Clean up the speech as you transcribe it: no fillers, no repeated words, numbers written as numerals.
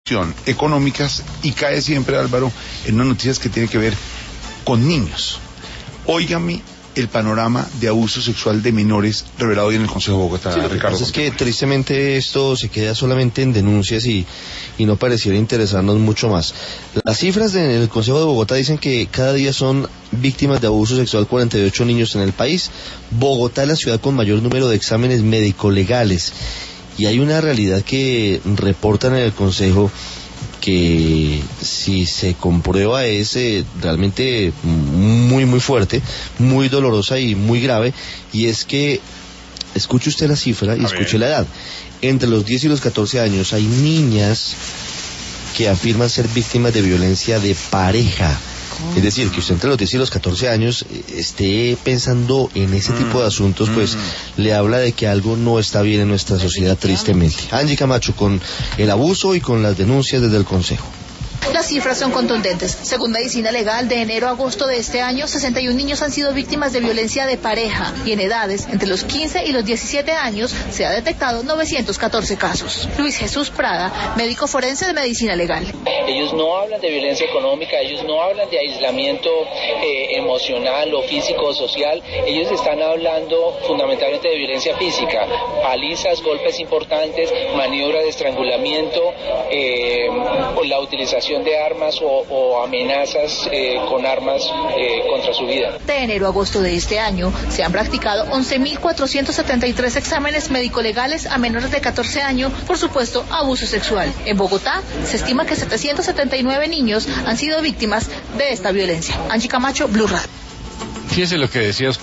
económicas y cae siempre, Álvaro, en unas noticias que tienen que ver con niños. Óigame el panorama de abuso sexual de menores revelado hoy en el Consejo de Bogotá, sí, Ricardo. Es que tristemente esto se queda solamente en denuncias y no pareciera interesarnos mucho más. Las cifras del Consejo de Bogotá dicen que cada día son víctimas de abuso sexual 48 niños en el país. Bogotá es la ciudad con mayor número de exámenes médico-legales. Y hay una realidad que reportan en el Consejo que si se comprueba es realmente muy fuerte, muy dolorosa y muy grave, y es que, escuche usted la cifra y escuche la edad, entre los 10 y los 14 años hay niñas que afirman ser víctimas de violencia de pareja. Es decir, que usted entre los 10 y los 14 años esté pensando en ese tipo de asuntos, pues le habla de que algo no está bien en nuestra sociedad, tristemente. Angie Camacho con el abuso y con las denuncias desde el Consejo. Las cifras son contundentes. Según Medicina Legal, de enero a agosto de este año, 61 niños han sido víctimas de violencia de pareja y en edades entre los 15 y los 17 años se ha detectado 914 casos. Luis Jesús Prada, médico forense de Medicina Legal. Ellos no hablan de violencia económica, ellos no hablan de aislamiento emocional o físico o social, ellos están hablando fundamentalmente de violencia física, palizas, golpes importantes, maniobras de estrangulamiento, o la utilización de armas o amenazas con armas contra su vida. De enero a agosto de este año se han practicado 11.473 exámenes médico-legales a menores de 14 años por supuesto abuso sexual. En Bogotá se estima que 779 niños han sido víctimas de esta violencia. Angie Camacho, Blue Radio. Fíjese lo que decía usted.